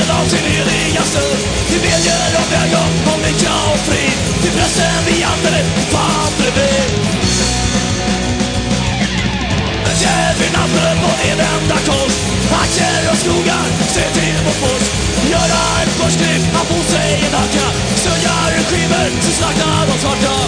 del av sin heliga stund. Vi medger och vägar om lika och frid. Till prästen vi andade, fan bredvid. Men ger vi namnet på en enda kors. Aktier och skogar, se till vår fors. Göra en forskning, han får sig en hacka. Stödja regimer som slaktar de svarta.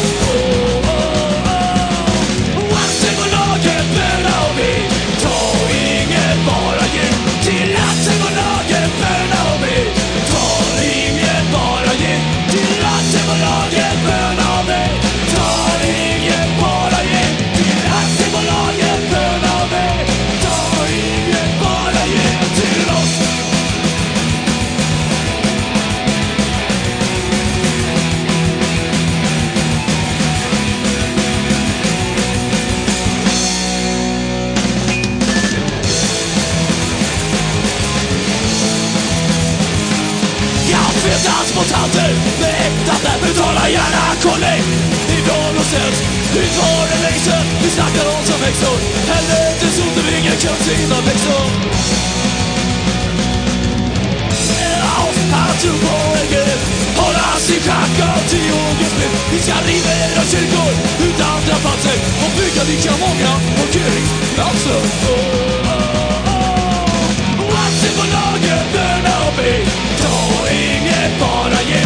Aktiebolaget behöver vi. Ta inget, bara ge. Till aktiebolaget behöver vi. Ta inget, bara ge. Till aktiebolaget behöver vi. Ta inget, bara ge. Till aktiebolaget behöver vi. Ta inget, bara ge till oss. Transportanter med äkta där betalar gärna kollekt. Ifrån oss helst, ut var det längst. Vi snackar om som växor. Helvetes undervingar kunns innan växor. Han tror på en gud. Hålla sin schack av teologisk blick. Vi ska riva era kyrkor utan drabbats och bygga lika många parkeringsplatser. Aktiebolaget behöver vi. Ta inget, bara ge.